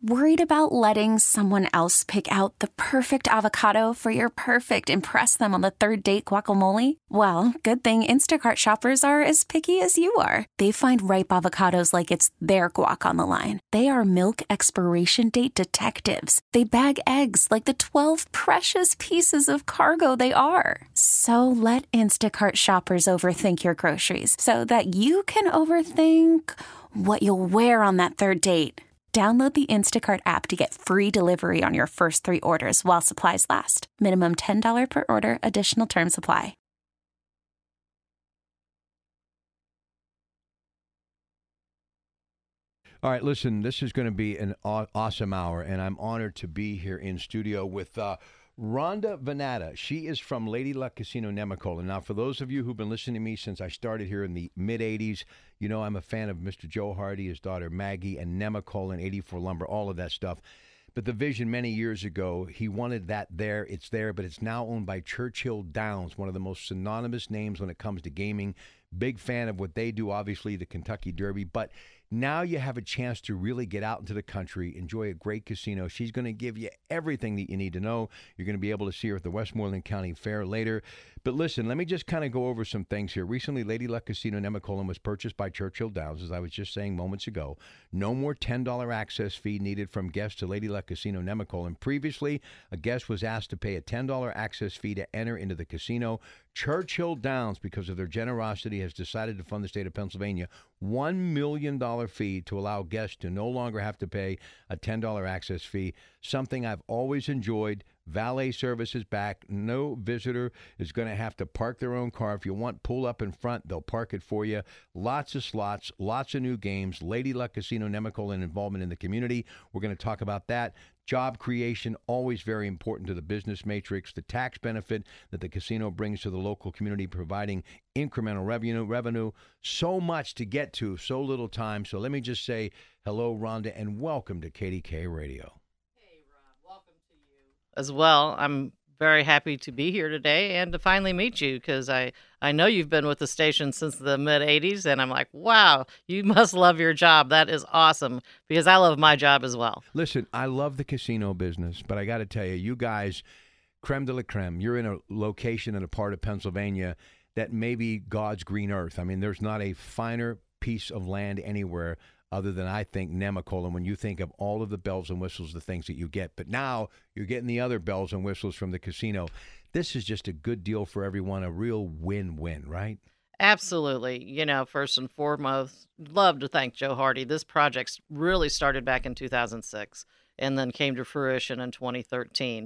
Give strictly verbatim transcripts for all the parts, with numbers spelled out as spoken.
Worried about letting someone else pick out the perfect avocado for your perfect impress them on the third date guacamole? Well, good thing Instacart shoppers are as picky as you are. They find ripe avocados like it's their guac on the line. They are milk expiration date detectives. They bag eggs like the twelve precious pieces of cargo they are. So let Instacart shoppers overthink your groceries so that you can overthink what you'll wear on that third date. Download the Instacart app to get free delivery on your first three orders while supplies last. Minimum ten dollars per order. Additional terms apply. All right, listen, this is going to be an aw- awesome hour, and I'm honored to be here in studio with uh, Rhonda Vanatta. She is from Lady Luck Casino Nemacolin. Now, for those of you who've been listening to me since I started here in the mid-eighties, you know I'm a fan of Mister Joe Hardy, his daughter Maggie, and Nemacolin, eighty-four Lumber, all of that stuff. But the vision many years ago, he wanted that there. It's there, but it's now owned by Churchill Downs, one of the most synonymous names when it comes to gaming. Big fan of what they do, obviously, the Kentucky Derby. But now you have a chance to really get out into the country, enjoy a great casino. She's going to give you everything that you need to know. You're going to be able to see her at the Westmoreland County Fair later. But listen, let me just kind of go over some things here. Recently, Lady Luck Casino Nemacolin was purchased by Churchill Downs, as I was just saying moments ago. No more ten dollars access fee needed from guests to Lady Luck Casino Nemacolin. Previously, a guest was asked to pay a ten dollars access fee to enter into the casino. Churchill Downs, because of their generosity, has decided to fund the state of Pennsylvania one million dollars fee to allow guests to no longer have to pay a ten dollars access fee, something I've always enjoyed. Valet service is back. No visitor is going to have to park their own car. If you want, pull up in front. They'll park it for you. Lots of slots, lots of new games. Lady Luck Casino Nemacolin involvement in the community. We're going to talk about that. Job creation, always very important to the business matrix. The tax benefit that the casino brings to the local community, providing incremental revenue. revenue. So much to get to, so little time. So let me just say hello, Rhonda, and welcome to K D K Radio. As well. I'm very happy to be here today and to finally meet you, because I, I know you've been with the station since the mid-eighties, and I'm like, wow, you must love your job. That is awesome, because I love my job as well. Listen, I love the casino business, but I got to tell you, you guys, creme de la creme, you're in a location in a part of Pennsylvania that may be God's green earth. I mean, there's not a finer piece of land anywhere other than, I think, Nemacolin, when you think of all of the bells and whistles, the things that you get. But now you're getting the other bells and whistles from the casino. This is just a good deal for everyone, a real win-win, right? Absolutely. You know, first and foremost, love to thank Joe Hardy. This project really started back in two thousand six and then came to fruition in twenty thirteen.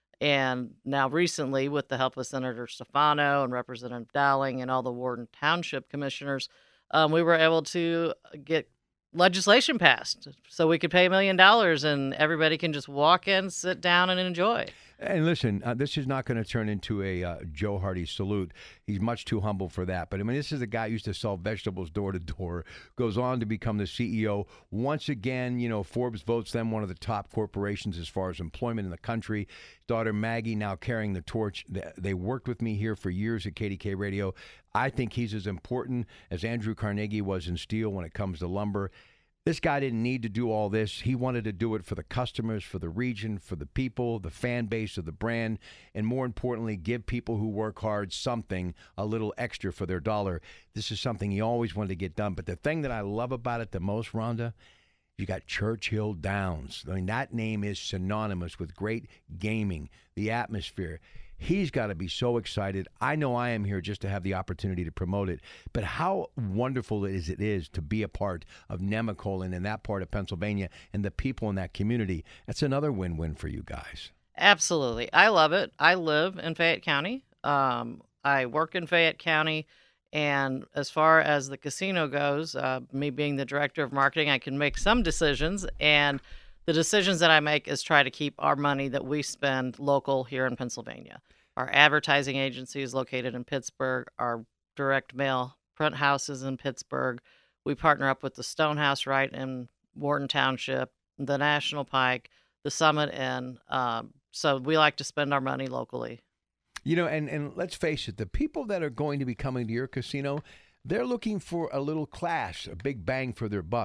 And now recently, with the help of Senator Stefano and Representative Dowling and all the Warden Township commissioners, um, we were able to get legislation passed so we could pay a million dollars and everybody can just walk in, sit down, and enjoy. And listen, uh, this is not going to turn into a uh, Joe Hardy salute. He's much too humble for that. But, I mean, this is a guy who used to sell vegetables door to door, goes on to become the C E O. Once again, you know, Forbes votes them one of the top corporations as far as employment in the country. His daughter Maggie now carrying the torch. They worked with me here for years at K D K Radio. I think he's as important as Andrew Carnegie was in steel when it comes to lumber. This guy didn't need to do all this. He wanted to do it for the customers, for the region, for the people, the fan base of the brand, and more importantly, give people who work hard something, a little extra for their dollar. This is something he always wanted to get done. But the thing that I love about it the most, Rhonda, you got Churchill Downs. I mean, that name is synonymous with great gaming, the atmosphere. He's got to be so excited. I know I am here just to have the opportunity to promote it. But how wonderful it is, it is to be a part of Nemacolin in that part of Pennsylvania and the people in that community. That's another win-win for you guys. Absolutely. I love it. I live in Fayette County. Um, I work in Fayette County. And as far as the casino goes, uh, me being the director of marketing, I can make some decisions. And the decisions that I make is try to keep our money that we spend local here in Pennsylvania. Our advertising agency is located in Pittsburgh. Our direct mail print house is in Pittsburgh. We partner up with the Stonehouse right in Wharton Township, the National Pike, the Summit Inn. Um, so we like to spend our money locally. You know, and, and let's face it, the people that are going to be coming to your casino, they're looking for a little class, a big bang for their buck.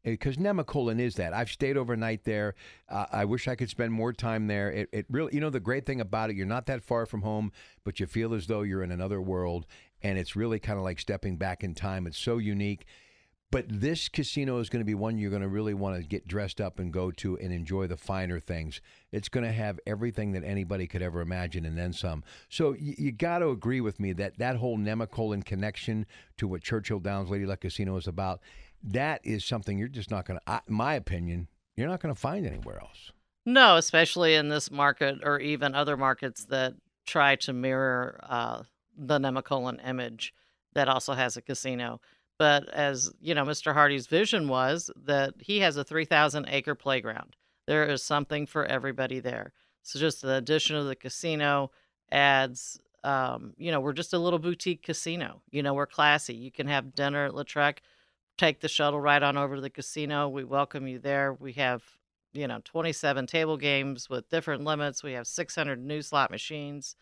because Nemacolin is that. I've stayed overnight there. Uh, I wish I could spend more time there. It, it really, you know, the great thing about it, you're not that far from home, but you feel as though you're in another world, and it's really kind of like stepping back in time. It's so unique. But this casino is going to be one you're going to really want to get dressed up and go to and enjoy the finer things. It's going to have everything that anybody could ever imagine and then some. So you, you got to agree with me that that whole Nemacolin connection to what Churchill Downs Lady Luck Casino is about, that is something you're just not going to, in my opinion, you're not going to find anywhere else. No, especially in this market or even other markets that try to mirror uh, the Nemacolin image that also has a casino. But as, you know, Mister Hardy's vision was that he has a three thousand acre playground. There is something for everybody there. So just the addition of the casino adds, um, you know, we're just a little boutique casino. You know, we're classy. You can have dinner at Lautrec, take the shuttle right on over to the casino. We welcome you there. We have, you know, twenty-seven table games with different limits. We have six hundred new slot machines.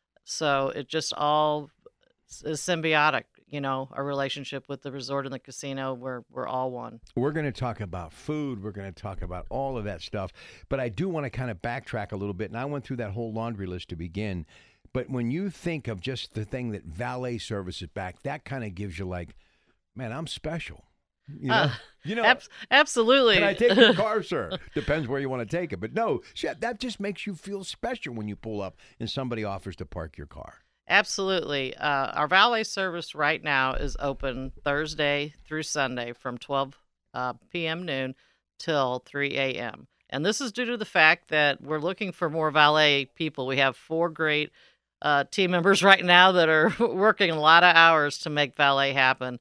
So it just all is symbiotic. You know, our relationship with the resort and the casino, we're, we're all one. We're going to talk about food. We're going to talk about all of that stuff. But I do want to kind of backtrack a little bit. And I went through that whole laundry list to begin. But when you think of just the thing that valet service is back, that kind of gives you like, man, I'm special. You know, Uh, you know, ab- absolutely. Can I take your car, sir? Depends where you want to take it. But no, shit, that just makes you feel special when you pull up and somebody offers to park your car. Absolutely. Uh, our valet service right now is open Thursday through Sunday from twelve uh, p.m. noon till three a.m. And this is due to the fact that we're looking for more valet people. We have four great uh, team members right now that are working a lot of hours to make valet happen.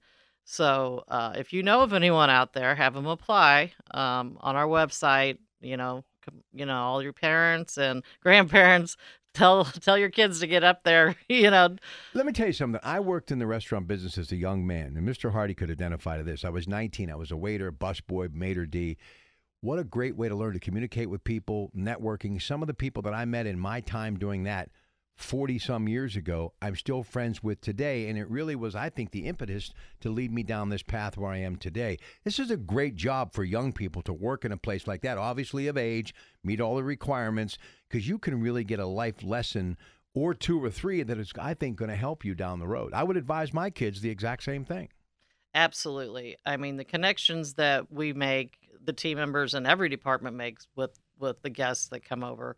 So uh, if you know of anyone out there, have them apply um, on our website. You know, com- you know, all your parents and grandparents. Tell tell your kids to get up there, you know. Let me tell you something. I worked in the restaurant business as a young man, and Mister Hardy could identify to this. I was nineteen. I was a waiter, busboy, maitre d'. What a great way to learn to communicate with people, networking. Some of the people that I met in my time doing that forty-some years ago, I'm still friends with today, and it really was, I think, the impetus to lead me down this path where I am today. This is a great job for young people to work in a place like that, obviously of age, meet all the requirements, because you can really get a life lesson or two or three that is, I think, going to help you down the road. I would advise my kids the exact same thing. Absolutely. I mean, the connections that we make, the team members in every department makes with, with the guests that come over,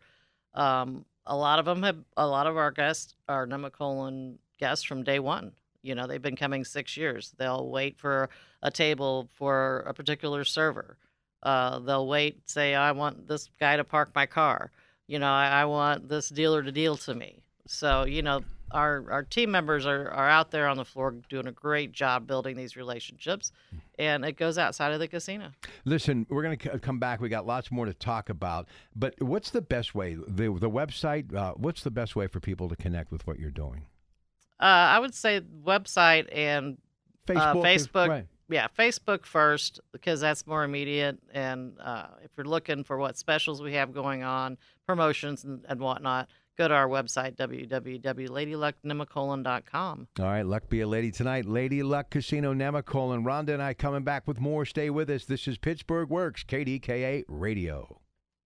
um, a lot of them have, a lot of our guests are Nemacolin guests from day one. You know, they've been coming six years. They'll wait for a table for a particular server. Uh, they'll wait, say, I want this guy to park my car. You know, I, I want this dealer to deal to me. So, you know, our our team members are, are out there on the floor doing a great job building these relationships, and it goes outside of the casino. Listen, we're going to c- come back. We got lots more to talk about. But what's the best way? The the website, uh, what's the best way for people to connect with what you're doing? Uh, I would say website and Facebook. uh, Facebook. Right. Yeah, Facebook first, because that's more immediate. And uh, if you're looking for what specials we have going on, promotions and, and whatnot, go to our website, w w w dot lady luck nemacolin dot com. All right, luck be a lady tonight. Lady Luck Casino Nemacolin. Rhonda and I coming back with more. Stay with us. This is Pittsburgh Works, K D K A Radio.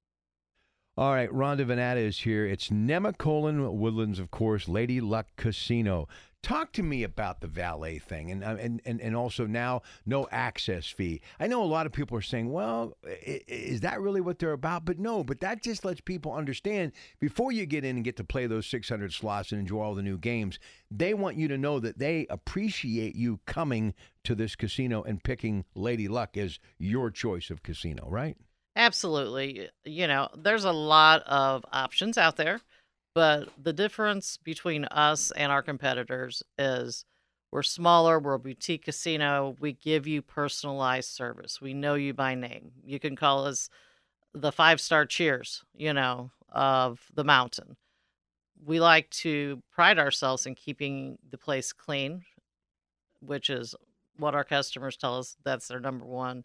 All right, Rhonda Vanatta is here. It's Nemacolin Woodlands, of course, Lady Luck Casino. Talk to me about the valet thing, and and and and also now no access fee. I know a lot of people are saying, well, is that really what they're about? But no, but that just lets people understand before you get in and get to play those six hundred slots and enjoy all the new games, they want you to know that they appreciate you coming to this casino and picking Lady Luck as your choice of casino, right? Absolutely. You know, there's a lot of options out there. But the difference between us and our competitors is we're smaller, we're a boutique casino, we give you personalized service. We know you by name. You can call us the five-star Cheers, you know, of the mountain. We like to pride ourselves in keeping the place clean, which is what our customers tell us that's their number one,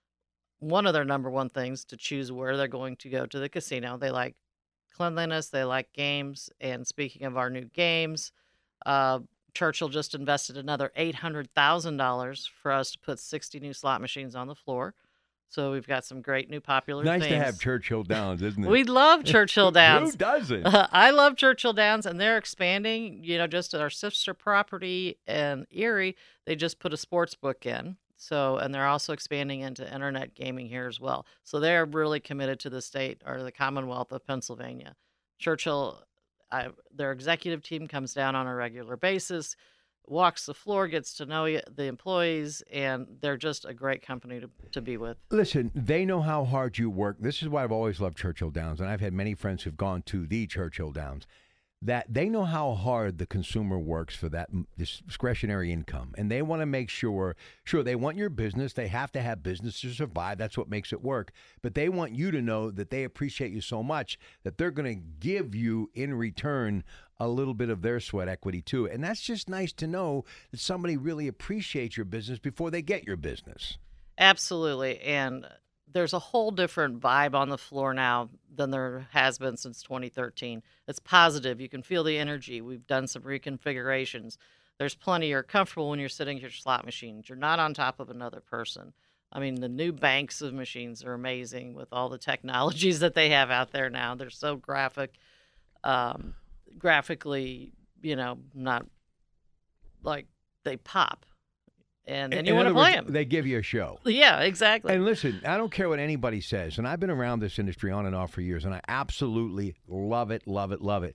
one of their number one things to choose where they're going to go to the casino. They like cleanliness, they like games, and speaking of our new games, uh, Churchill just invested another eight hundred thousand dollars for us to put sixty new slot machines on the floor. So we've got some great new popular Nice themes. to have Churchill Downs, isn't it? We love Churchill Downs. Who doesn't? Uh, I love Churchill Downs, and they're expanding. You know, just our sister property in Erie, they just put a sports book in. So, and they're also expanding into internet gaming here as well. So they're really committed to the state or the Commonwealth of Pennsylvania. Churchill, I, their executive team comes down on a regular basis, walks the floor, gets to know the employees, and they're just a great company to, to be with. Listen, they know how hard you work. This is why I've always loved Churchill Downs, and I've had many friends who've gone to the Churchill Downs, that they know how hard the consumer works for that discretionary income. And they want to make sure, sure, they want your business. They have to have business to survive. That's what makes it work. But they want you to know that they appreciate you so much that they're going to give you in return a little bit of their sweat equity too. And that's just nice to know that somebody really appreciates your business before they get your business. Absolutely. And there's a whole different vibe on the floor now than there has been since twenty thirteen. It's positive. You can feel the energy. We've done some reconfigurations. There's plenty. You're comfortable when you're sitting at your slot machines. You're not on top of another person. I mean, the new banks of machines are amazing with all the technologies that they have out there now. They're so graphic, um, graphically, you know, not like they pop. And then you want to play them. They give you a show. Yeah, exactly. And listen, I don't care what anybody says. And I've been around this industry on and off for years, and I absolutely love it, love it, love it.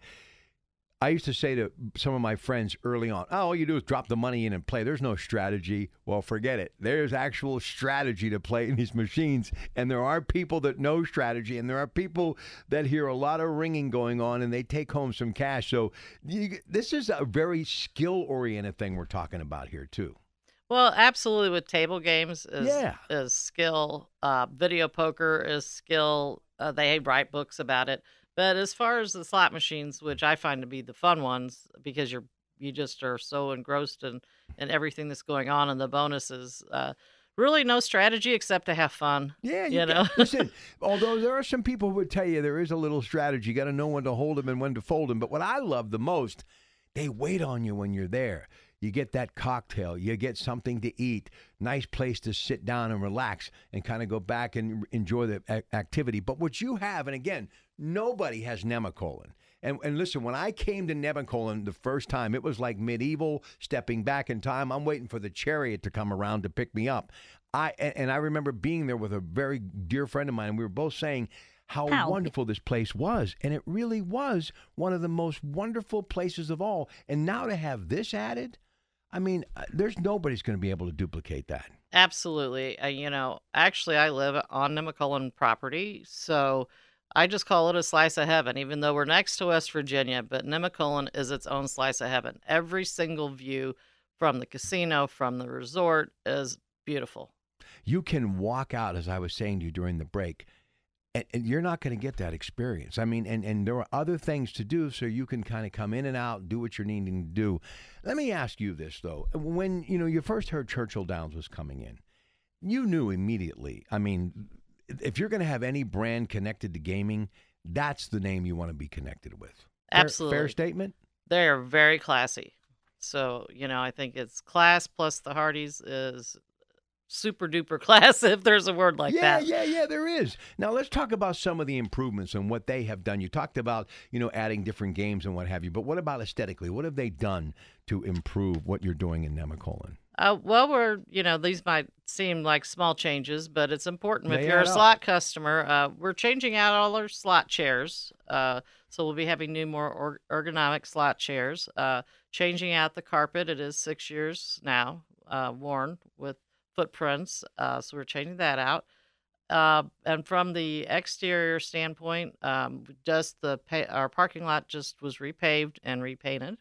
I used to say to some of my friends early on, oh, all you do is drop the money in and play. There's no strategy. Well, forget it. There's actual strategy to play in these machines. And there are people that know strategy, and there are people that hear a lot of ringing going on, and they take home some cash. So you, this is a very skill-oriented thing we're talking about here, too. Well, absolutely. With table games is Yeah. is skill. Uh, video poker is skill. Uh, they write books about it. But as far as the slot machines, which I find to be the fun ones, because you're you just are so engrossed in, in everything that's going on and the bonuses. Uh, really, no strategy except to have fun. Yeah, you, you know. Got, listen, although there are some people who would tell you there is a little strategy. You got to know when to hold them and when to fold them. But what I love the most, they wait on you when you're there. You get that cocktail. You get something to eat. Nice place to sit down and relax and kind of go back and enjoy the a- activity. But what you have, and again, nobody has Nemacolin. And, and listen, when I came to Nemacolin the first time, it was like medieval, stepping back in time. I'm waiting for the chariot to come around to pick me up. I And, and I remember being there with a very dear friend of mine, and we were both saying how How? wonderful this place was. And it really was one of the most wonderful places of all. And now to have this added, I mean, uh, there's nobody's going to be able to duplicate that. Absolutely. Uh, you know, actually, I live on Nemacolin property, so I just call it a slice of heaven, even though we're next to West Virginia. But Nemacolin is its own slice of heaven. Every single view from the casino, from the resort, is beautiful. You can walk out, as I was saying to you during the break, and, and you're not going to get that experience. I mean, and, and there are other things to do, so you can kind of come in and out, do what you're needing to do. Let me ask you this, though. When, you know, you first heard Churchill Downs was coming in, you knew immediately. I mean, if you're going to have any brand connected to gaming, that's the name you want to be connected with. Fair, Absolutely. Fair statement? They are very classy. So, you know, I think it's class plus the Hardee's is super duper class, if there's a word like yeah, that. Yeah, yeah, yeah, there is. Now, let's talk about some of the improvements and what they have done. You talked about, you know, adding different games and what have you, but what about aesthetically? What have they done to improve what you're doing in Nemacolin? Uh, well, we're, you know, these might seem like small changes, but it's important. If They you're a add up. slot customer, uh, we're changing out all our slot chairs. Uh, so we'll be having new, more or- ergonomic slot chairs. Uh, changing out the carpet. It is six years now, uh, worn with footprints. Uh, so we're changing that out. Uh, and from the exterior standpoint, um, just the pa- our parking lot just was repaved and repainted.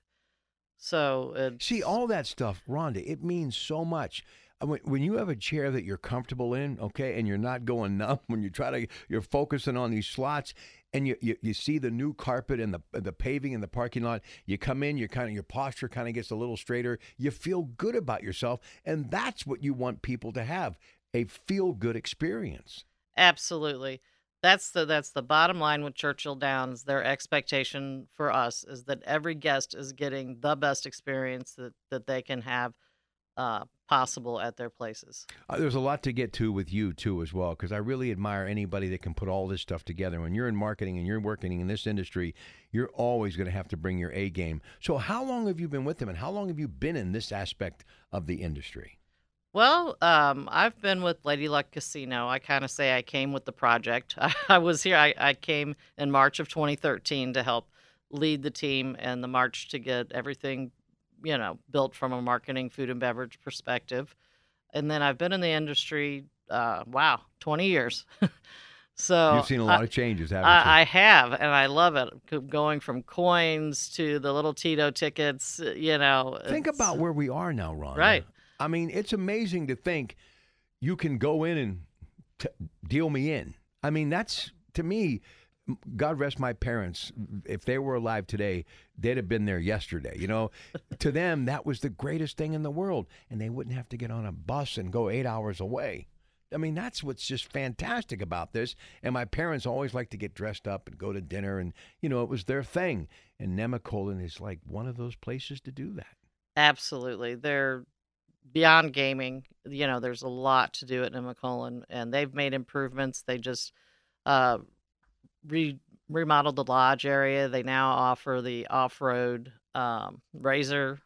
So it's, See, all that stuff, Rhonda, it means so much. I mean, when you have a chair that you're comfortable in, okay, and you're not going numb when you try to, you're focusing on these slots, and you, you, you see the new carpet and the the paving in the parking lot, you come in, you kind of your posture kind of gets a little straighter. You feel good about yourself, and that's what you want people to have, a feel-good experience. Absolutely. That's the that's the bottom line with Churchill Downs. Their expectation for us is that every guest is getting the best experience that, that they can have uh, possible at their places. Uh, there's a lot to get to with you, too, as well, because I really admire anybody that can put all this stuff together. When you're in marketing and you're working in this industry, you're always going to have to bring your A game. So how long have you been with them, and how long have you been in this aspect of the industry? Well, um, I've been with Lady Luck Casino. I kind of say I came with the project. I, I was here. I, I came in March of twenty thirteen to help lead the team and the march to get everything, you know, built from a marketing, food and beverage perspective. And then I've been in the industry, uh, wow, twenty years. So you've seen a lot I, of changes, haven't you? I, I have, and I love it. Going from coins to the little Tito tickets, you know. Think about where we are now, Ron. Right. I mean, it's amazing to think you can go in and t- deal me in. I mean, that's, to me, God rest my parents. If they were alive today, they'd have been there yesterday. You know, to them, that was the greatest thing in the world. And they wouldn't have to get on a bus and go eight hours away. I mean, that's what's just fantastic about this. And my parents always liked to get dressed up and go to dinner. And, you know, it was their thing. And Nemacolin is like one of those places to do that. Absolutely. They're beyond gaming. You know, there's a lot to do at Nemacolin, and they've made improvements. They just uh, re- remodeled the lodge area. They now offer the off-road um, Razor,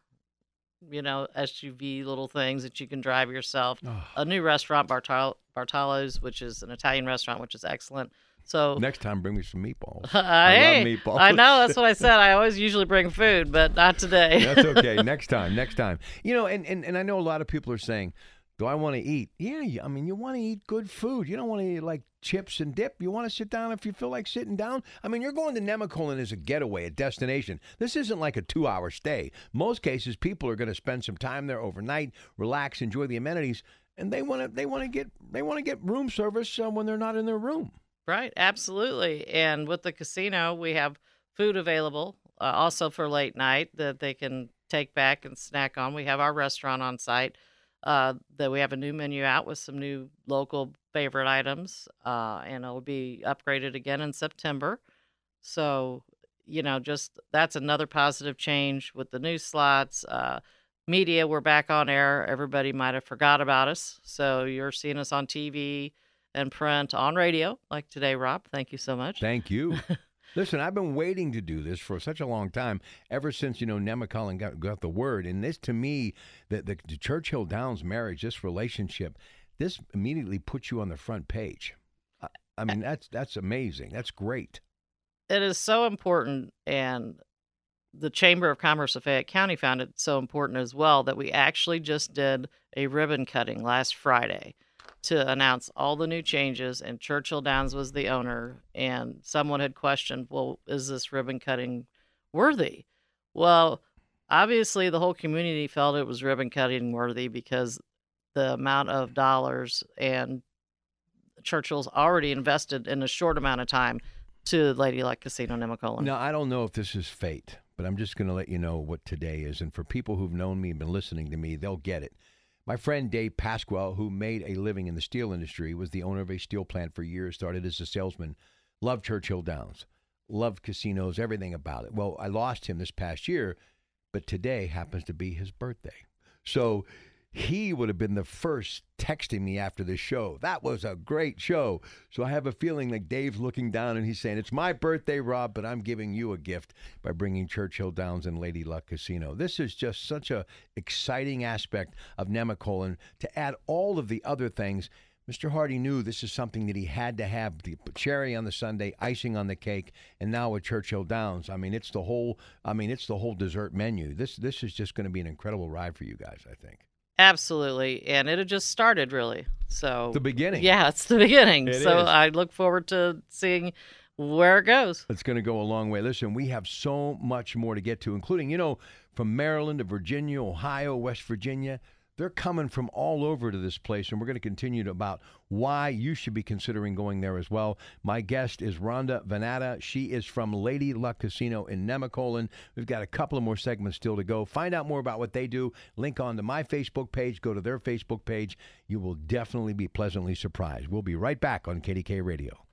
you know, S U V little things that you can drive yourself. Oh. A new restaurant, Bartol- Bartolo's, which is an Italian restaurant, which is excellent. So next time, bring me some meatballs. Uh, I hey, love meatballs. I know, that's what I said. I always usually bring food, but not today. That's okay. Next time, next time. You know, and, and, and I know a lot of people are saying, do I want to eat? Yeah, you, I mean, you want to eat good food. You don't want to eat like chips and dip. You want to sit down if you feel like sitting down. I mean, you're going to Nemacolin as a getaway, a destination. This isn't like a two-hour stay. Most cases, people are going to spend some time there overnight, relax, enjoy the amenities, and they want to they want to get they want to get room service uh, when they're not in their room. Right, absolutely. And with the casino, we have food available uh, also for late night that they can take back and snack on. We have our restaurant on site uh, that we have a new menu out with some new local favorite items, uh, and it'll be upgraded again in September. So, you know, just that's another positive change with the new slots. Uh, media, we're back on air. Everybody might have forgot about us. So you're seeing us on T V and print, on radio, like today, Rob. Thank you so much. Thank you. Listen, I've been waiting to do this for such a long time, ever since, you know, Nemacolin got, got the word. And this, to me, the, the, the Churchill Downs marriage, this relationship, this immediately puts you on the front page. I, I mean, that's that's amazing. That's great. It is so important, and the Chamber of Commerce of Fayette County found it so important as well that we actually just did a ribbon cutting last Friday to announce all the new changes, and Churchill Downs was the owner, and someone had questioned, well, is this ribbon cutting worthy? Well, obviously the whole community felt it was ribbon cutting worthy because the amount of dollars and Churchill's already invested in a short amount of time to Lady Luck Casino Nemacolin. Now, I don't know if this is fate, but I'm just going to let you know what today is. And for people who've known me and been listening to me, they'll get it. My friend Dave Pasquale, who made a living in the steel industry, was the owner of a steel plant for years, started as a salesman, loved Churchill Downs, loved casinos, everything about it. Well, I lost him this past year, but today happens to be his birthday. So he would have been the first texting me after the show. That was a great show. So I have a feeling like Dave's looking down and he's saying, it's my birthday, Rob, but I'm giving you a gift by bringing Churchill Downs and Lady Luck Casino. This is just such a exciting aspect of Nemacolin to add all of the other things. Mister Hardy knew this is something that he had to have, the cherry on the sundae, icing on the cake, and now with Churchill Downs. I mean, it's the whole, I mean, it's the whole dessert menu. This, this is just going to be an incredible ride for you guys, I think. Absolutely. And it had just started, really. So The beginning. Yeah, it's the beginning. It so is. I look forward to seeing where it goes. It's going to go a long way. Listen, we have so much more to get to, including, you know, from Maryland to Virginia, Ohio, West Virginia. They're coming from all over to this place, and we're going to continue to about why you should be considering going there as well. My guest is Rhonda Vanatta. She is from Lady Luck Casino in Nemacolin. We've got a couple of more segments still to go. Find out more about what they do. Link on to my Facebook page. Go to their Facebook page. You will definitely be pleasantly surprised. We'll be right back on K D K Radio.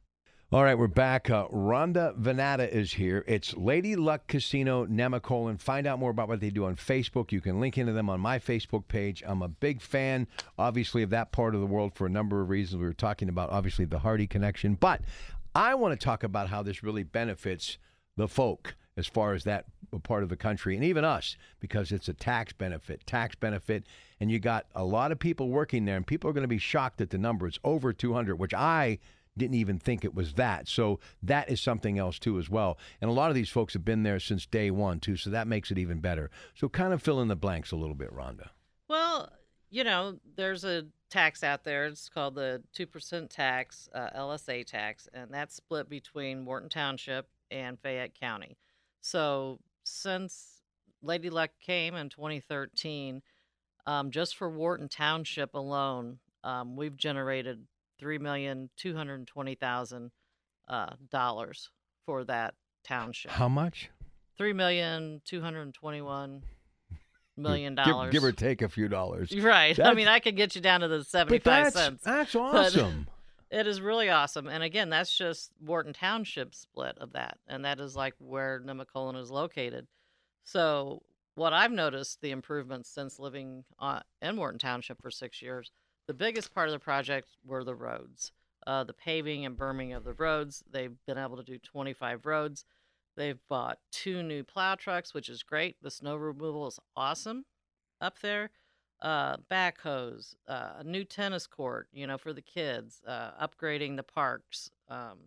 All right, we're back. Uh, Rhonda Vanatta is here. It's Lady Luck Casino Nemacolin. Find out more about what they do on Facebook. You can link into them on my Facebook page. I'm a big fan, obviously, of that part of the world for a number of reasons. We were talking about, obviously, the Hardy connection. But I want to talk about how this really benefits the folk as far as that part of the country, and even us, because it's a tax benefit, tax benefit, and you got a lot of people working there, and people are going to be shocked at the number. It's over two hundred, which I didn't even think it was that. So that is something else, too, as well. And a lot of these folks have been there since day one, too, so that makes it even better. So kind of fill in the blanks a little bit, Rhonda. Well, you know, there's a tax out there. It's called the two percent tax, uh, L S A tax, and that's split between Wharton Township and Fayette County. So since Lady Luck came in twenty thirteen, um, just for Wharton Township alone, um, we've generated three million two hundred twenty thousand uh, dollars for that township. How much? Three million two hundred twenty-one million give, dollars, give or take a few dollars. Right. That's, I mean, I could get you down to the seventy-five but that's, cents. That's awesome. It is really awesome. And again, that's just Wharton Township split of that. And that is like where Nemacolin is located. So what I've noticed, the improvements since living on, in Wharton Township for six years, the biggest part of the project were the roads, uh, the paving and berming of the roads. They've been able to do twenty-five roads. They've bought two new plow trucks, which is great. The snow removal is awesome up there. Uh, backhoes, uh, a new tennis court, you know, for the kids, uh, upgrading the parks. Um,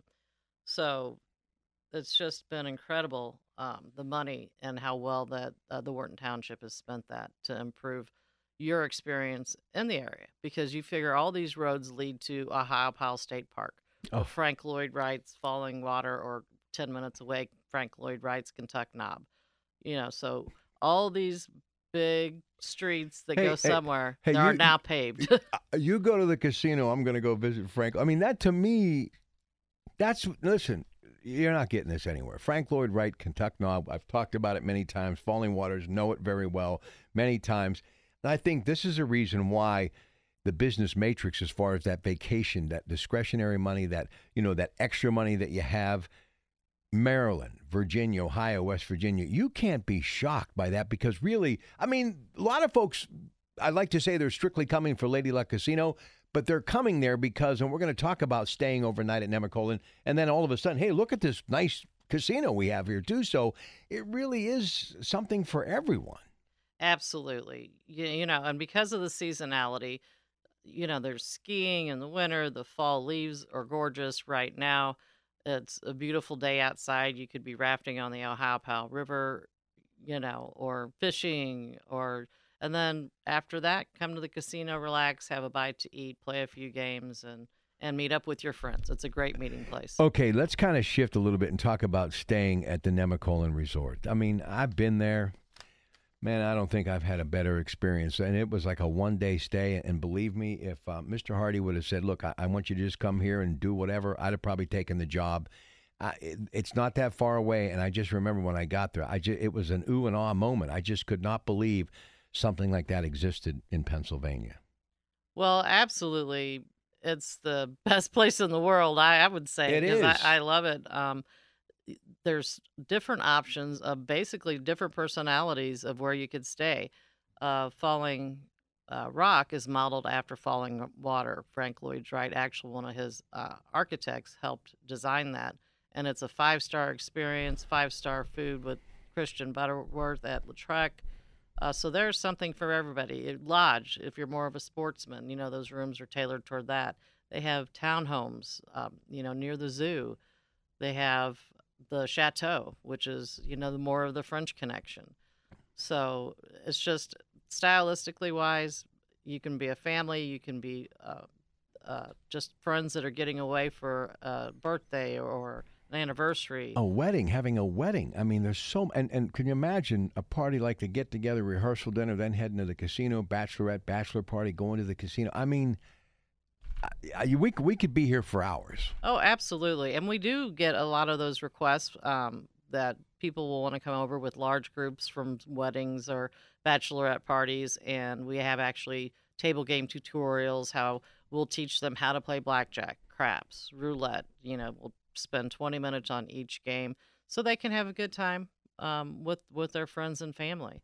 so it's just been incredible, um, the money and how well that uh, the Wharton Township has spent that to improve your experience in the area, because you figure all these roads lead to Ohiopyle State Park, Oh. or Frank Lloyd Wright's Falling Water, or ten minutes away, Frank Lloyd Wright's Kentuck Knob. You know, so all these big streets that Hey, go hey, somewhere hey, they are you- now paved. You go to the casino, I'm going to go visit Frank. I mean, that to me, that's, listen, you're not getting this anywhere. Frank Lloyd Wright, Kentuck Knob, I've talked about it many times. Falling Waters know it very well many times. And I think this is a reason why the business matrix, as far as that vacation, that discretionary money, that, you know, that extra money that you have, Maryland, Virginia, Ohio, West Virginia, you can't be shocked by that, because really, I mean, a lot of folks, I'd like to say they're strictly coming for Lady Luck Casino, but they're coming there because, and we're going to talk about staying overnight at Nemacolin, and then all of a sudden, hey, look at this nice casino we have here too. So it really is something for everyone. Absolutely. You, you know, and because of the seasonality, you know, there's skiing in the winter, the fall leaves are gorgeous right now. It's a beautiful day outside. You could be rafting on the Ohiopyle River, you know, or fishing, or, and then after that, come to the casino, relax, have a bite to eat, play a few games, and, and meet up with your friends. It's a great meeting place. Okay, let's kind of shift a little bit and talk about staying at the Nemacolin Resort. I mean, I've been there. Man, I don't think I've had a better experience. And it was like a one-day stay. And believe me, if uh, Mister Hardy would have said, look, I, I want you to just come here and do whatever, I'd have probably taken the job. Uh, it, it's not that far away. And I just remember when I got there, I just, it was an ooh and ah moment. I just could not believe something like that existed in Pennsylvania. Well, absolutely. It's the best place in the world, I, I would say. It 'cause is. I, I love it. Um, there's different options of basically different personalities of where you could stay. Uh, Falling uh, Rock is modeled after Falling Water. Frank Lloyd Wright, actually one of his uh, architects, helped design that. And it's a five-star experience, five-star food with Christian Butterworth at Lautrec. Uh, so there's something for everybody. It- Lodge, if you're more of a sportsman, you know, those rooms are tailored toward that. They have townhomes, um, you know, near the zoo. They have the chateau, which is, you know, the more of the French connection. So it's just stylistically wise, you can be a family, you can be uh, uh, just friends that are getting away for a birthday or an anniversary. A wedding, having a wedding. I mean, there's so, and, and can you imagine a party like the get-together, rehearsal dinner, then heading to the casino, bachelorette, bachelor party, going to the casino. I mean, I, I, we, we could be here for hours. Oh, absolutely. And we do get a lot of those requests um, that people will want to come over with large groups from weddings or bachelorette parties. And we have actually table game tutorials, how we'll teach them how to play blackjack, craps, roulette. You know, we'll spend twenty minutes on each game so they can have a good time um, with with their friends and family.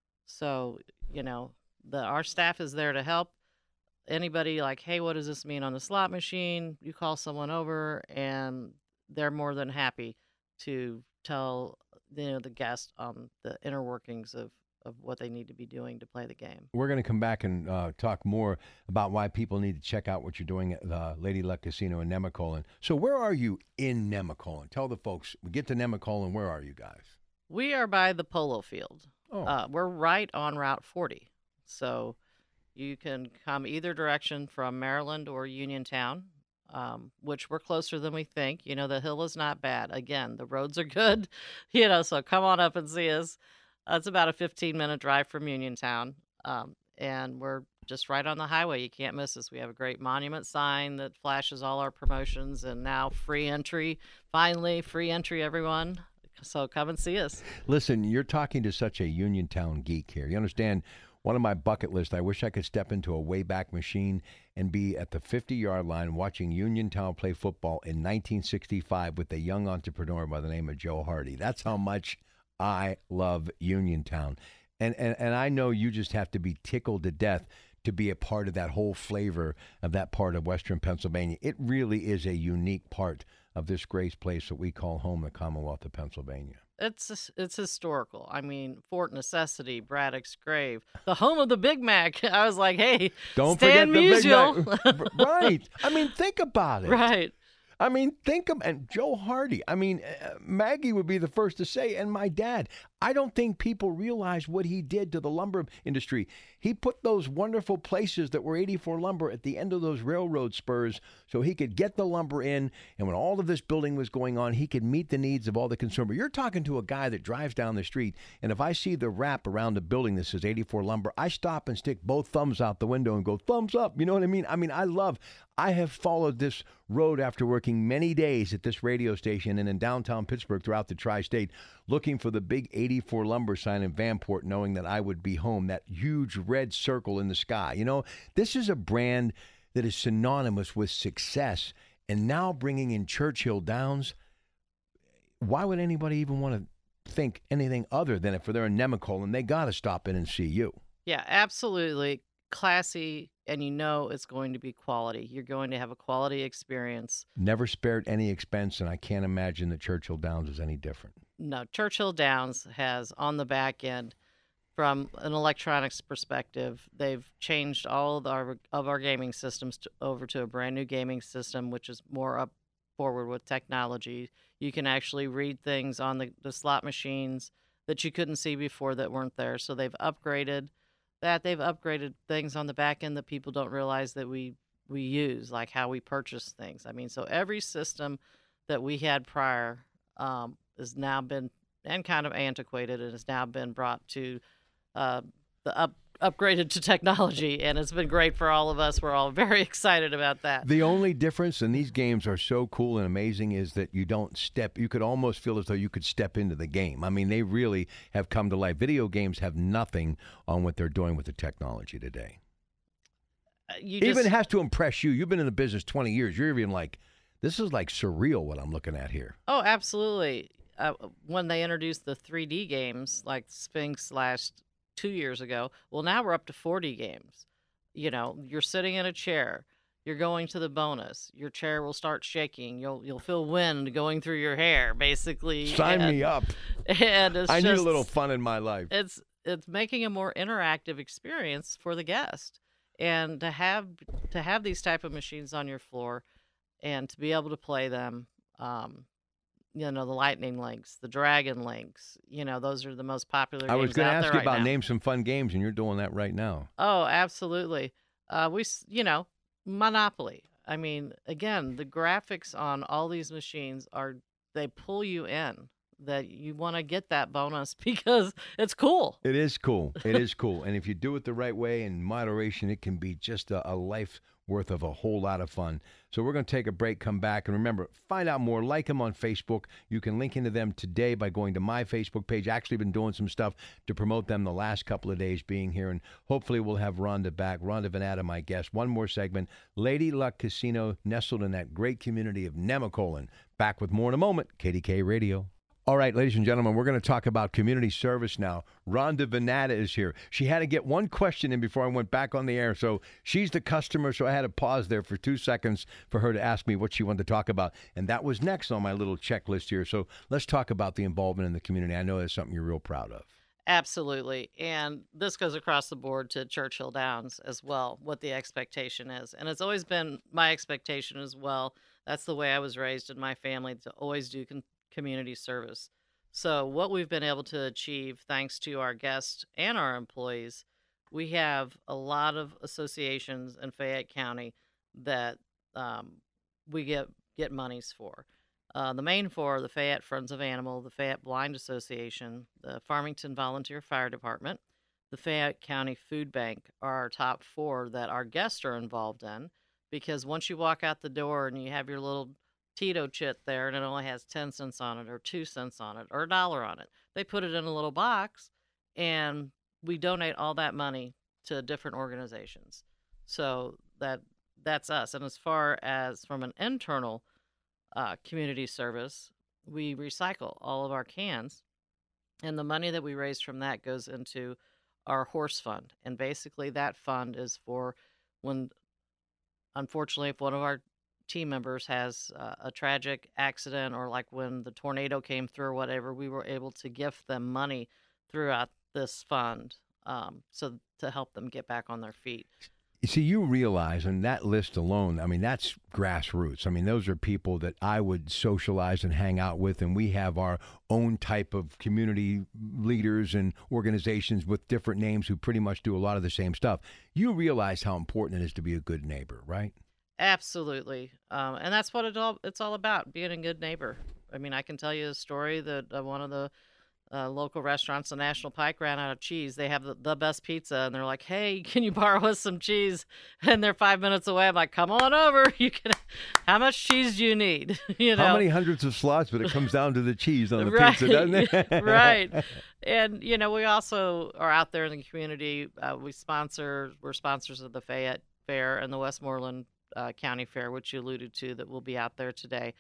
So, you know, the our staff is there to help. Anybody like, hey, what does this mean on the slot machine? You call someone over, and they're more than happy to tell you know the guest um, the inner workings of, of what they need to be doing to play the game. We're going to come back and uh, talk more about why people need to check out what you're doing at the Lady Luck Casino in Nemacolin. So where are you in Nemacolin? Tell the folks, we get to Nemacolin, where are you guys? We are by the polo field. Oh. Uh, we're right on Route forty. So you can come either direction from Maryland or Uniontown, um, which we're closer than we think. You know, the hill is not bad. Again, the roads are good, you know, so come on up and see us. Uh, it's about a fifteen-minute drive from Uniontown, um, and we're just right on the highway. You can't miss us. We have a great monument sign that flashes all our promotions, and now free entry. Finally, free entry, everyone. So come and see us. Listen, you're talking to such a Uniontown geek here. You understand? One of my bucket lists, I wish I could step into a Wayback Machine and be at the fifty-yard line watching Uniontown play football in nineteen sixty-five with a young entrepreneur by the name of Joe Hardy. That's how much I love Uniontown. And, and, and I know you just have to be tickled to death to be a part of that whole flavor of that part of Western Pennsylvania. It really is a unique part of this great place that we call home, the Commonwealth of Pennsylvania. It's it's historical. I mean, Fort Necessity, Braddock's Grave, the home of the Big Mac. I was like, hey, don't Stan forget Musial. the Big Mac. Right. I mean, think about it. Right. I mean, think of, and Joe Hardy. I mean, uh, Maggie would be the first to say, and my dad. I don't think people realize what he did to the lumber industry. He put those wonderful places that were eighty-four lumber at the end of those railroad spurs so he could get the lumber in, and when all of this building was going on, he could meet the needs of all the consumers. You're talking to a guy that drives down the street, and if I see the wrap around the building that says eighty-four lumber, I stop and stick both thumbs out the window and go, thumbs up. You know what I mean? I mean, I love, I have followed this road after working many days at this radio station and in downtown Pittsburgh throughout the tri-state, looking for the big eighty-four lumber sign in Vanport, knowing that I would be home, that huge red circle in the sky. You know, this is a brand that is synonymous with success, and now bringing in Churchill Downs, why would anybody even want to think anything other than if they're in Nemacolin, they got to stop in and see you? Yeah, absolutely. Classy, and you know it's going to be quality. You're going to have a quality experience. Never spared any expense, and I can't imagine that Churchill Downs is any different. No, Churchill Downs has on the back end, from an electronics perspective, they've changed all of our of our gaming systems to, over to a brand new gaming system, which is more up forward with technology. You can actually read things on the, the slot machines that you couldn't see before that weren't there. So they've upgraded that. They've upgraded things on the back end that people don't realize that we we use, like how we purchase things. I mean, so every system that we had prior um, has now been, and kind of antiquated, and has now been brought to uh, the up upgraded to technology, and it's been great for all of us. We're all very excited about that. The only difference, and these games are so cool and amazing, is that you don't step, you could almost feel as though you could step into the game. I mean, they really have come to life. Video games have nothing on what they're doing with the technology today. Uh, you Even just, has to impress you. You've been in the business twenty years. You're even like, this is like surreal what I'm looking at here. Oh, absolutely. Uh, when they introduced the three D games, like Sphinx last two years ago, well, now we're up to four D games. You know, you're sitting in a chair. You're going to the bonus. Your chair will start shaking. You'll you'll feel wind going through your hair, basically. Sign and, me up. And it's I just, need a little fun in my life. It's it's making a more interactive experience for the guest, and to have to have these type of machines on your floor, and to be able to play them. Um, You know, the Lightning Links, the Dragon Links, you know, those are the most popular I games was going to out ask there you right about now. name some fun games, and you're doing that right now. Oh, absolutely. Uh, we, s- you know, Monopoly. I mean, again, the graphics on all these machines are, they pull you in, that you want to get that bonus because it's cool. It is cool. It is cool. And if you do it the right way in moderation, it can be just a, a life worth of a whole lot of fun. So we're going to take a break, come back, and remember, find out more. Like them on Facebook. You can link into them today by going to my Facebook page. Actually been doing some stuff to promote them the last couple of days being here, and hopefully we'll have Rhonda back. Rhonda Vanatta, my guest. One more segment. Lady Luck Casino, nestled in that great community of Nemacolin. Back with more in a moment. K D K Radio. All right, ladies and gentlemen, we're going to talk about community service now. Rhonda Vanatta is here. She had to get one question in before I went back on the air, so she's the customer, so I had to pause there for two seconds for her to ask me what she wanted to talk about, and that was next on my little checklist here. So let's talk about the involvement in the community. I know that's something you're real proud of. Absolutely. And this goes across the board to Churchill Downs as well, what the expectation is. And it's always been my expectation as well. That's the way I was raised in my family, to always do con- community service. So what we've been able to achieve, thanks to our guests and our employees, we have a lot of associations in Fayette County that um, we get get monies for. Uh, the main four are the Fayette Friends of Animal, the Fayette Blind Association, the Farmington Volunteer Fire Department, the Fayette County Food Bank are our top four that our guests are involved in, because once you walk out the door and you have your little Tito chit there and it only has ten cents on it or two cents on it or a dollar on it, they put it in a little box and we donate all that money to different organizations. So that that's us. And as far as from an internal uh, community service, we recycle all of our cans, and the money that we raise from that goes into our horse fund. And basically that fund is for when, unfortunately, if one of our team members has uh, a tragic accident, or like when the tornado came through or whatever, we were able to gift them money throughout this fund um, so to help them get back on their feet. You see, you realize, and that list alone, I mean, that's grassroots. I mean, those are people that I would socialize and hang out with, and we have our own type of community leaders and organizations with different names who pretty much do a lot of the same stuff. You realize how important it is to be a good neighbor, right? Absolutely. Um, and that's what it all, it's all about, being a good neighbor. I mean, I can tell you a story that uh, one of the uh, local restaurants, the National Pike, ran out of cheese. They have the, the best pizza, and they're like, hey, can you borrow us some cheese? And they're five minutes away. I'm like, come on over. You can. How much cheese do you need? You know? How many hundreds of slots, but it comes down to the cheese on the right. pizza, doesn't it? Right. And, you know, we also are out there in the community. Uh, we sponsor, we're sponsors of the Fayette Fair and the Westmoreland uh, County Fair, which you alluded to, that will be out there today.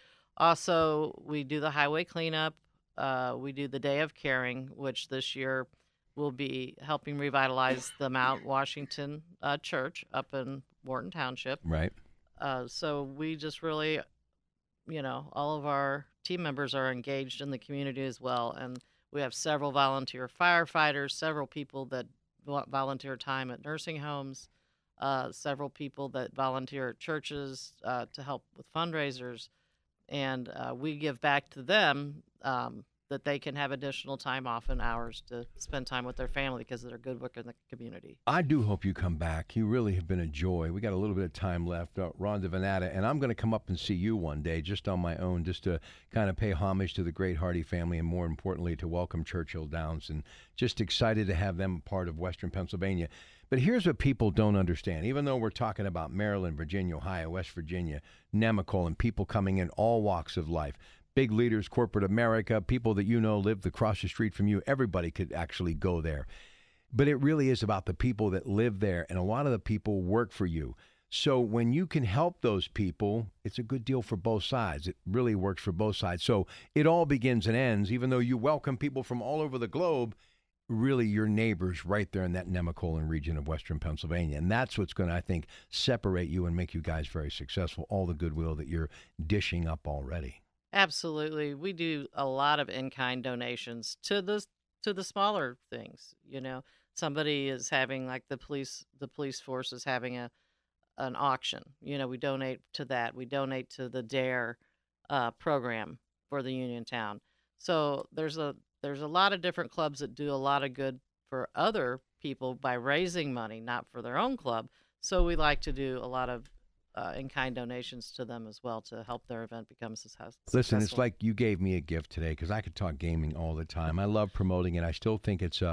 Also, we do the highway cleanup. Uh, we do the Day of Caring, which this year will be helping revitalize the Mount Washington uh, Church up in Wharton Township. Right. Uh, so we just really, you know, all of our team members are engaged in the community as well. And we have several volunteer firefighters, several people that volunteer time at nursing homes, uh, several people that volunteer at churches uh, to help with fundraisers. And uh, we give back to them um, that they can have additional time off and hours to spend time with their family because of their good work in the community. I do hope you come back. You really have been a joy. We got a little bit of time left, uh, Rhonda Vanatta, and I'm going to come up and see you one day just on my own, just to kind of pay homage to the great Hardy family, and more importantly, to welcome Churchill Downs, and just excited to have them part of Western Pennsylvania. But here's what people don't understand. Even though we're talking about Maryland, Virginia, Ohio, West Virginia, Nemacolin, people coming in all walks of life, big leaders, corporate America, people that you know lived across the street from you, everybody could actually go there. But it really is about the people that live there, and a lot of the people work for you. So when you can help those people, it's a good deal for both sides. It really works for both sides. So it all begins and ends, even though you welcome people from all over the globe, really your neighbors right there in that Nemacolin region of Western Pennsylvania. And that's what's going to, I think, separate you and make you guys very successful, all the goodwill that you're dishing up already. Absolutely. We do a lot of in-kind donations to the, to the smaller things. You know, somebody is having, like the police, the police force is having a an auction. You know, we donate to that. We donate to the DARE uh, program for the Uniontown. So there's a There's a lot of different clubs that do a lot of good for other people by raising money, not for their own club. So we like to do a lot of uh, in-kind donations to them as well to help their event become successful. Listen, it's like you gave me a gift today, because I could talk gaming all the time. I love promoting it. I still think it's a,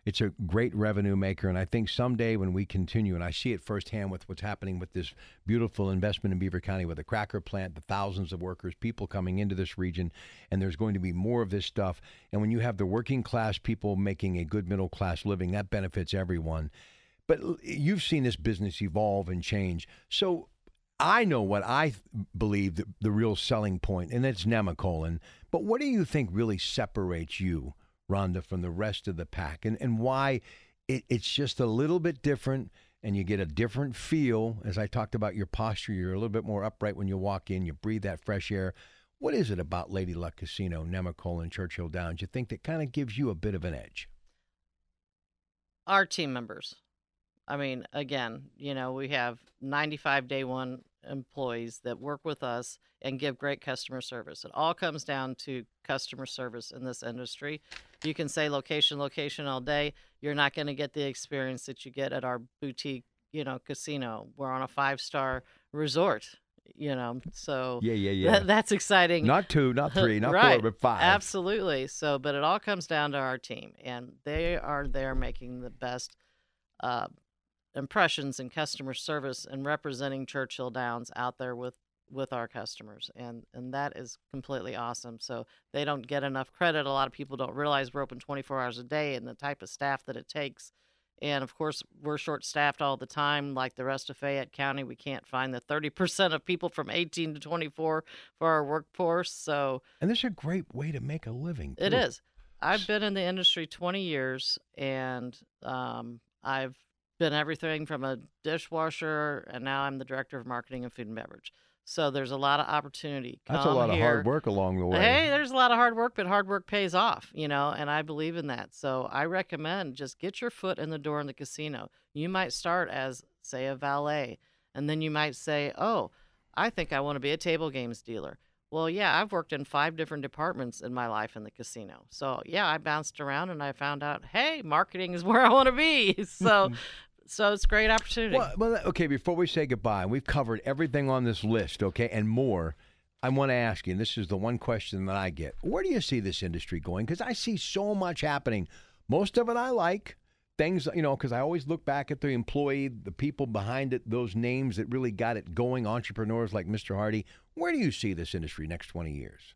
It's a great revenue maker, and I think someday when we continue, and I see it firsthand with what's happening with this beautiful investment in Beaver County with the cracker plant, the thousands of workers, people coming into this region, and there's going to be more of this stuff. And when you have the working class people making a good middle class living, that benefits everyone. But you've seen this business evolve and change. So I know what I believe the, the real selling point, and it's Nemacolin. But what do you think really separates you, Rhonda, from the rest of the pack, and, and why it, it's just a little bit different and you get a different feel? As I talked about your posture, you're a little bit more upright when you walk in, you breathe that fresh air. What is it about Lady Luck Casino, Nemacolin, Churchill Downs, you think that kind of gives you a bit of an edge? Our team members. I mean, again, you know, we have ninety-five day one employees that work with us and give great customer service. It all comes down to customer service in this industry. You can say location, location all day. You're not going to get the experience that you get at our boutique, you know, casino. We're on a five-star resort, you know, so yeah, yeah, yeah. That, that's exciting. Not two, not three, not right. four, but five. Absolutely. So, but it all comes down to our team, and they are there making the best uh, impressions and customer service and representing Churchill Downs out there with, with our customers. And, and that is completely awesome. So they don't get enough credit. A lot of people don't realize we're open twenty-four hours a day and the type of staff that it takes. And of course, we're short staffed all the time. Like the rest of Fayette County, we can't find the thirty percent of people from eighteen to twenty-four for our workforce. So, and this is a great way to make a living, too. It is. I've been in the industry twenty years, and um, I've been everything from a dishwasher, and now I'm the director of marketing and food and beverage. So there's a lot of opportunity. Come That's a lot here. of hard work along the way. Hey, there's a lot of hard work, but hard work pays off, you know, and I believe in that. So I recommend just get your foot in the door in the casino. You might start as, say, a valet, and then you might say, oh, I think I want to be a table games dealer. Well, yeah, I've worked in five different departments in my life in the casino. So, yeah, I bounced around and I found out, hey, marketing is where I want to be. So So it's a great opportunity. Well, well, okay, before we say goodbye, we've covered everything on this list, okay, and more. I want to ask you, and this is the one question that I get, where do you see this industry going? Because I see so much happening. Most of it I like. Things, you know, because I always look back at the employee, the people behind it, those names that really got it going, entrepreneurs like Mister Hardy. Where do you see this industry next twenty years?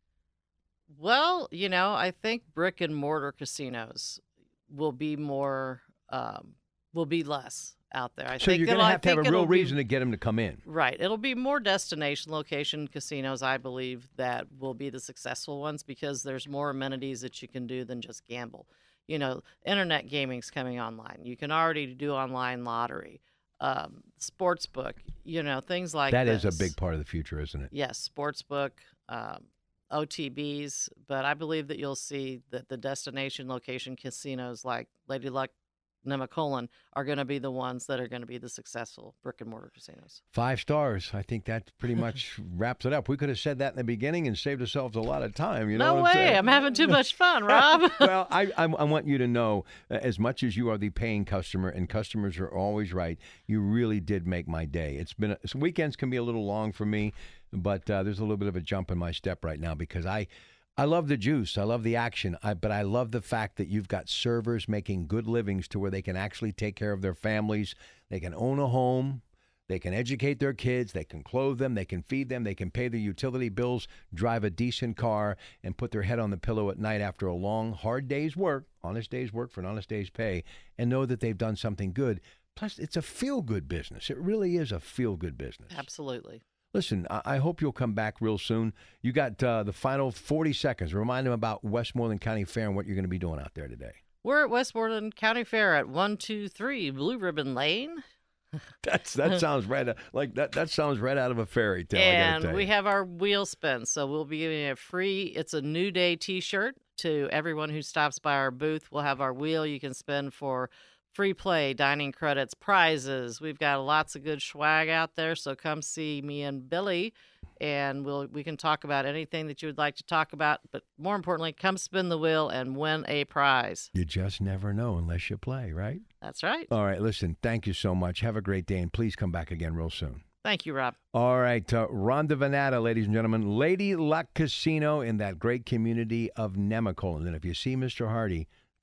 Well, you know, I think brick and mortar casinos will be more... Um, will be less out there. I so think you're going to have to have a real be, reason to get them to come in. Right. It'll be more destination location casinos, I believe, that will be the successful ones because there's more amenities that you can do than just gamble. You know, internet gaming's coming online. You can already do online lottery, um, sports book, you know, things like that. That this. is a big part of the future, isn't it? Yes, sports book, um, O T Bs. But I believe that you'll see that the destination location casinos like Lady Luck, Nemacolin are going to be the ones that are going to be the successful brick and mortar casinos. Five stars. I think that pretty much wraps it up. We could have said that in the beginning and saved ourselves a lot of time. You know no what way. I'm, I'm having too much fun, Rob. Well, I, I I want you to know, uh, as much as you are the paying customer, and customers are always right, you really did make my day. It's been a, so weekends can be a little long for me, but uh, there's a little bit of a jump in my step right now because I. I love the juice. I love the action. I, but I love the fact that you've got servers making good livings to where they can actually take care of their families. They can own a home. They can educate their kids. They can clothe them. They can feed them. They can pay their utility bills, drive a decent car, and put their head on the pillow at night after a long, hard day's work, honest day's work for an honest day's pay, and know that they've done something good. Plus, it's a feel-good business. It really is a feel-good business. Absolutely. Listen, I hope you'll come back real soon. You got uh, the final forty seconds. Remind them about Westmoreland County Fair and what you're going to be doing out there today. We're at Westmoreland County Fair at one two three Blue Ribbon Lane. That's that sounds right like that. That sounds right out of a fairy tale. And we have our wheel spin, so we'll be giving a free. It's a New Day T-shirt to everyone who stops by our booth. We'll have our wheel you can spin for free play, dining credits, prizes. We've got lots of good swag out there, so come see me and Billy, and we'll we can talk about anything that you would like to talk about. But more importantly, come spin the wheel and win a prize. You just never know unless you play, right? That's right. All right, listen, thank you so much. Have a great day, and please come back again real soon. Thank you, Rob. All right, uh, Rhonda Vanatta, ladies and gentlemen, Lady Luck Casino in that great community of Nemacolin. And if you see Mister Hardy,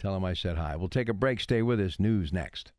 Tell him I said hi. We'll take a break. Stay with us. News next.